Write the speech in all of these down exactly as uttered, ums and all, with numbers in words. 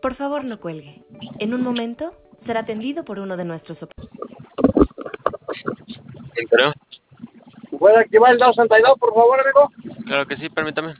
Por favor, no cuelgue. En un momento será atendido por uno de nuestros operadores. ¿Pero? ¿Puede activar el dos sesenta y dos, por favor, amigo? Claro que sí, permítame.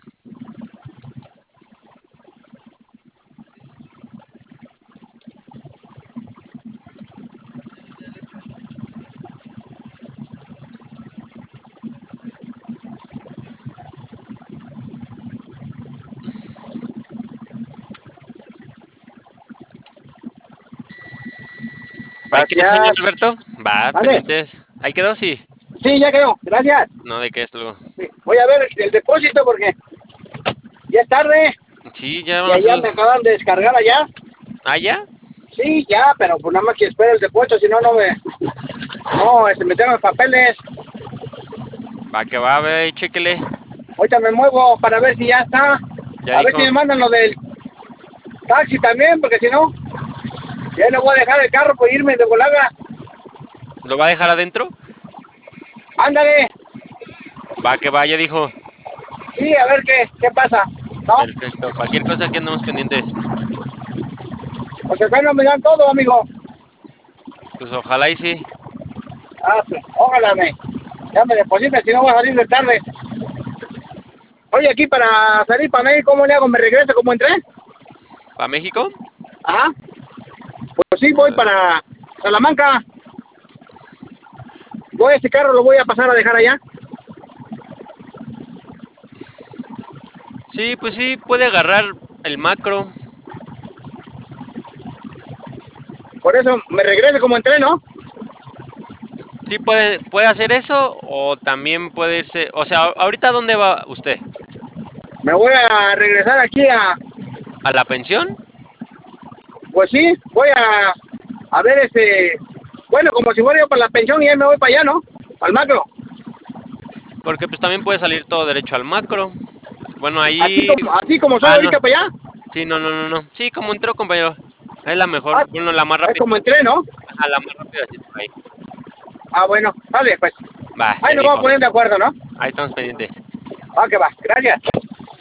¿Ahí quedó, señor Gracias. Alberto? Va, Vale. pendientes. ¿Ahí quedó? Sí. Sí, ya quedó. Gracias. No, ¿de qué es luego? Sí. Voy a ver el depósito porque ya es tarde Sí, ya y van a allá ser... me acaban de descargar allá. ¿Ah, ya? Sí, ya, pero pues nada más que espero el depósito, si no, no me... No, este, me tengo los papeles. Va, que va, a ver, ahí, chéquele. Ahorita me muevo para ver si ya está. Ya A ver dijo. si me mandan lo del taxi también, porque si no, ya le voy a dejar el carro por irme de volada. ¿Lo va a dejar adentro? Ándale. Va, que va, ya dijo. Sí, a ver qué, qué pasa. ¿No? Perfecto. Cualquier cosa que andamos pendientes. Porque acá no me dan todo, amigo. Pues ojalá y sí. Ah, pues, ojalá me... Ya me depositen, si no voy a salir de tarde. Oye, aquí para salir para México, ¿cómo le hago? ¿Me regreso como entré? ¿Para México? Ajá. Pues sí, voy para Salamanca. Voy a este carro, lo voy a pasar a dejar allá. Sí, pues sí, puede agarrar el macro. Por eso me regreso como entré, ¿no? Sí, puede, puede hacer eso o también puede irse... O sea, ¿ahorita dónde va usted? Me voy a regresar aquí a... ¿A la pensión? Pues sí, voy a... A ver, este... Bueno, como si fuera yo para la pensión y ahí me voy para allá, ¿no? Al macro. Porque pues también puede salir todo derecho al macro. Bueno, Así ahí... como, así como soy Ah, no. ahorita para allá. Sí, no, no, no, no. Sí, como entró, compañero. Es la mejor, Ah, bueno, la más es rápida. como entré, ¿no? Ajá, la más rápida, sí, por ahí. Ah, bueno, vale, pues. Va, Ahí ya nos vamos a dijo. poner de acuerdo, ¿no? Ahí estamos pendientes. Ah, que va. Gracias.